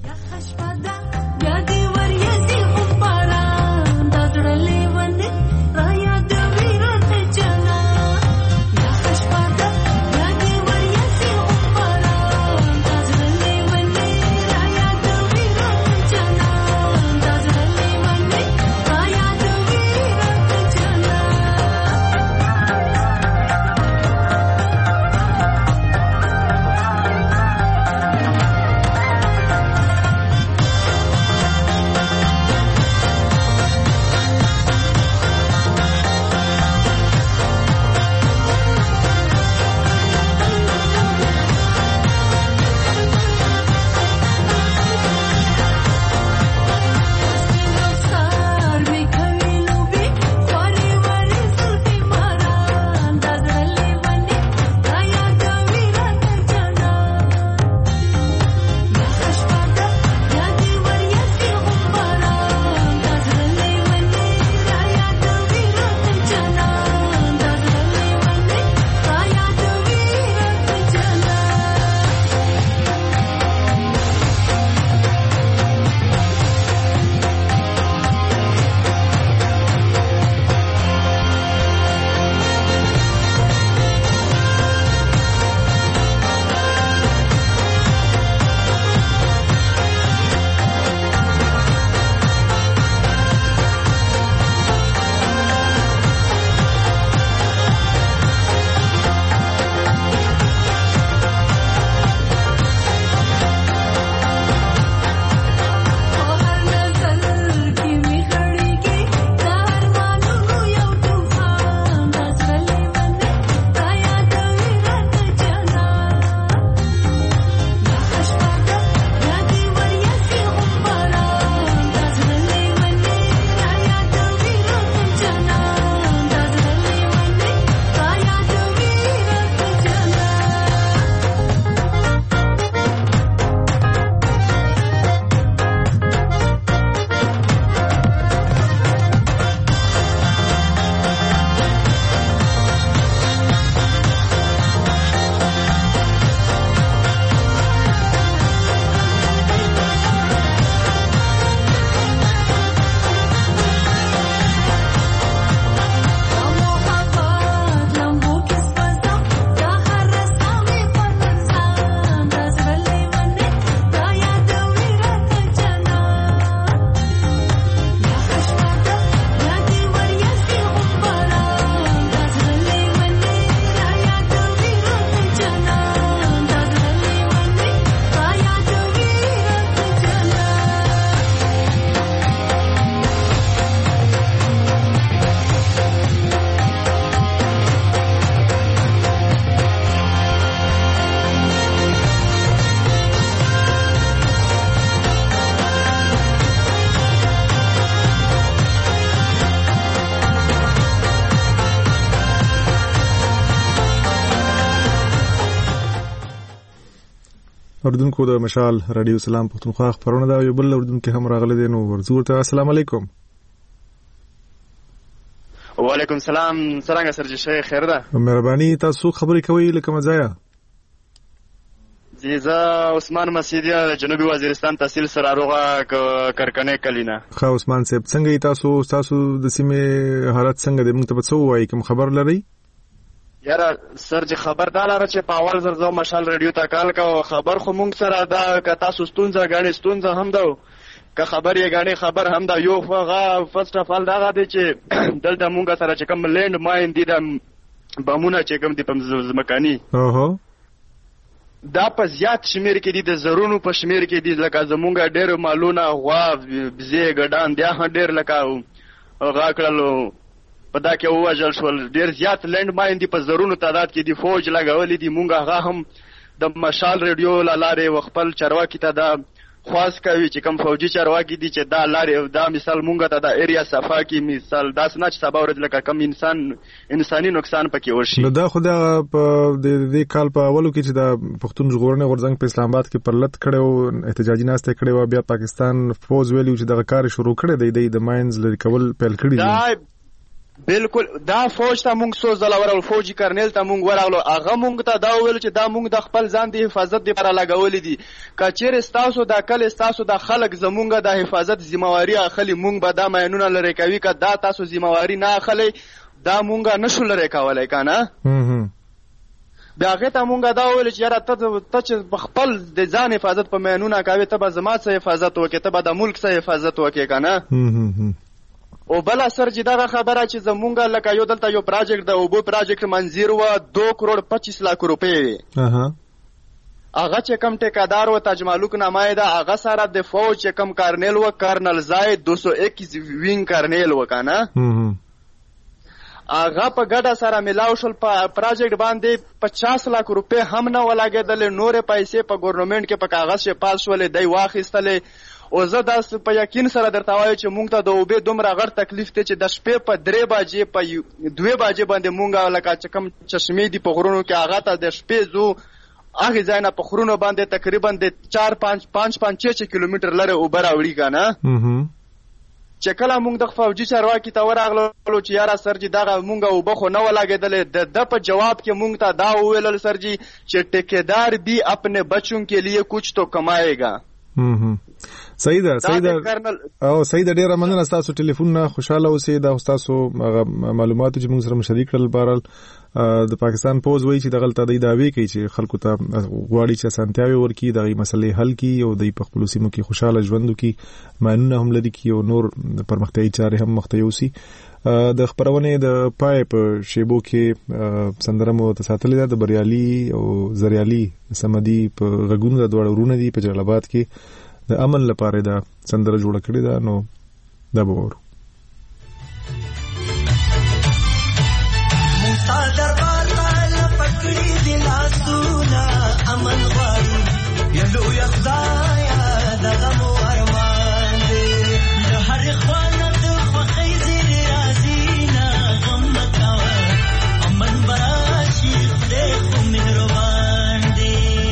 اوردونکو د مشال رادیو سلام پښتونخوا خبرونه دا یو بل اوردونکو هم راغلي دي نو ورزور ته السلام علیکم. وعلیکم سلام. څنګه سرجی شیخ خیر ده؟ مهرباني تاسو خبرې کوي لکه مزایا. جی زه عثمان مسیدیا جنوبي وزیرستان تحصیل سراروغه کرکنه کلینا. خا عثمان صاحب څنګه تاسو تاسو د سیمه حالت څنګه د موږ ته څه وایي کوم خبر لري؟ یاره سر چې خبر دا لاره چې په اول زر زو مشال رادیو ته کال کا خبر خو مونږ سره دا که تاسو ستونزه غاڼې ستونزه هم ده که خبر یې غاڼې خبر هم ده. یو هغه فرست اف ال دا غاډي چې دلته مونږ سره چې کوم لند ماین دي د بمونه چې کوم دي په ځمکاني اوهو دا په زیات شمیر کې دي د زرونو په شمیر کې دي لکه زمونږ ډېر مالونه غوا بزې ګډان بیا ډېر لکه غا کړلو په دا کې ووژل شول. ډېر زیات لینډ ماین دي په زرونو تعداد کې دي فوج لګولې دي. مونږ هغه هم د مشال ریډیو له لارې خپل چارواکي ته دا خواست کوي چې کوم فوجي چارواکي دي چې دا لارې دا مثال مونږ ته د ایریا صفا کی مثال داس نه چې سبا ورځ لکه کم انسان انساني نقصان پکې ورشي. نو دا خو دا په دې کال په اولو کې چې د پښتون ژغورنې غورځنګ په اسلام آباد کې پرلط کړو احتجاجي ناسته کړو بیا پاکستان فوج ویلو چې دغه کار شروع کړی دی د ماینز لري کول پیل کړی دی. بالکل دا فوج ته مونږ سو زلاور او فوجي کرنل ته مونږ ورغلو هغه مونږ ته دا ویل چې دا مونږ د خپل ځان د حفاظت لپاره لګولې دي کچیر استاسو دا کل استاسو د خلک زمونږ د حفاظت ذمہواری اخلي مونږ به دا مینونه لري کوي که دا تاسو ذمہواری نه اخلي دا مونږ نشو لري کولای کنه. بیا هغه ته مونږ دا ویل چې یاره ته چې خپل د ځان حفاظت په مینونه کوي ته به زما څه حفاظت وکړي ته به د ملک څه حفاظت وکړي کنه. او بل اثر چې دا خبره چې زمونږ لکه یو دلته یو پروجیکټ د اوبو پروجیکټ منظور و دو کروڑ پچیس لاکھ روپے وي. هغه چې کم ټیکادار و تجمالک نامه ده هغه سره د فوج چې کم کارنل و کارنل زاید دو سو اکیس وینګ کارنل و کنه هغه په ګډه سره ملاو شول په پروجیکټ باندې پچاس لاکھ روپے هم نه ولاګېدل نور پیسې په ګورنمنت کې په کاغذ کې پاس شولې دی واخیستلې. او زه داس په یقین سره درته وایم چې مونږ ته د اوبې دومره غټ تکلیف دی چې د شپې په درې بجې په دوه بجې باندې مونږ لکه چې کم چشمې دي په غرونو کې هغه ته د شپې زو هغه ځای نه په غرونو باندې تقریبا د چار پنځ پنځ پنځ کیلومتر لري اوبه راوړي کنه. چې کله مونږ د فوجي چارواکي ته ورغلو چې یاره سرجي دغه مونږ اوبه خو نه ولاګېدلې د په جواب کې مونږ ته دا وویل سرجي چې ټیکیدار بھی اپنے بچوں کے لیے کچھ تو کمائے گا. صحیح ده صحیح ده او صحیح ده ډیره مننه تاسو ټلیفون نه خوشاله اوسئ دا تاسو معلومات چې موږ سره مشارک کړل بهرحال د پاکستان پوز وایي چې دغه تدې داوی کوي چې خلکو ته غواړي چې سنتیاوي ورکړي دغه مسلې حل کړي او د خپل سیمو کې خوشاله ژوند وکړي مانونه هم لري کې او نور پرمختیايي چارې هم مخته یوسي. د خبرونه د پای په شیبو کې سندره مو تساتلې ده د بریالي او زریالي سمدي په غږونو د دوړ ورونه دي په جلال آباد کې د امن لپاره دا سندره جوړه کړې ده نو دا به ورو. مصادر بالا پکړې د لاسونه امن غواړي یلو یخدایا دغه مو ارمان دی له هر خوانه د خوخې زیر رازینا غم مکاوه امن براشي خدای خو مهربان دی.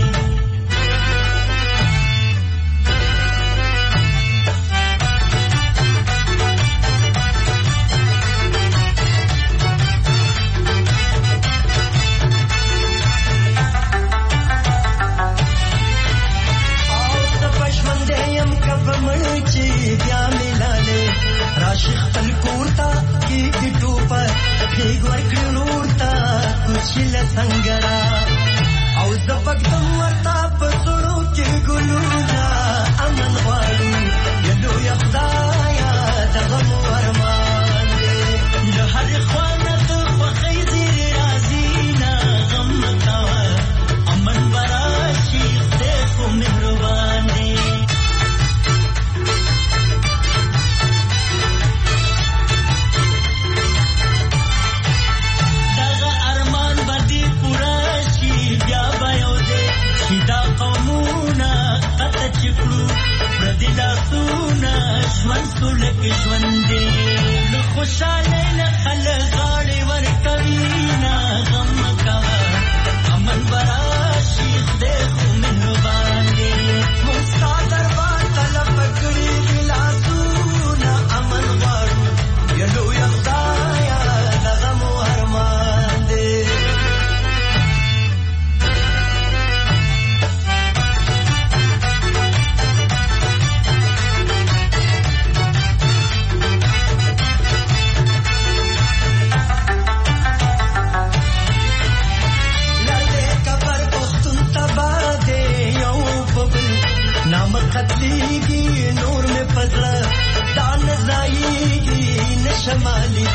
راشق پل کوتا کی کټو پر پیګ ورکړ ورتا کوشل څنګه او زپکتم ورتا په سړو کې ګلونا امن غواړو یلو یخدایا دغه مو ارمان دی له هر خوانه ته خوخې زیر رازینا غم مکاوه امن براشي خدای خو مهربان دی. ژوند ژوند له خوشاله نه خلک غاړې ورکوي نه غم کوه امن براشي خدای خو مهربان دی. مستا دربار طلب کړي د لاسونه امن غواړو یلو یخدایا دغه مو ارمان دی. قتلیږي نور مې پزړه دان ځایږي نشمالي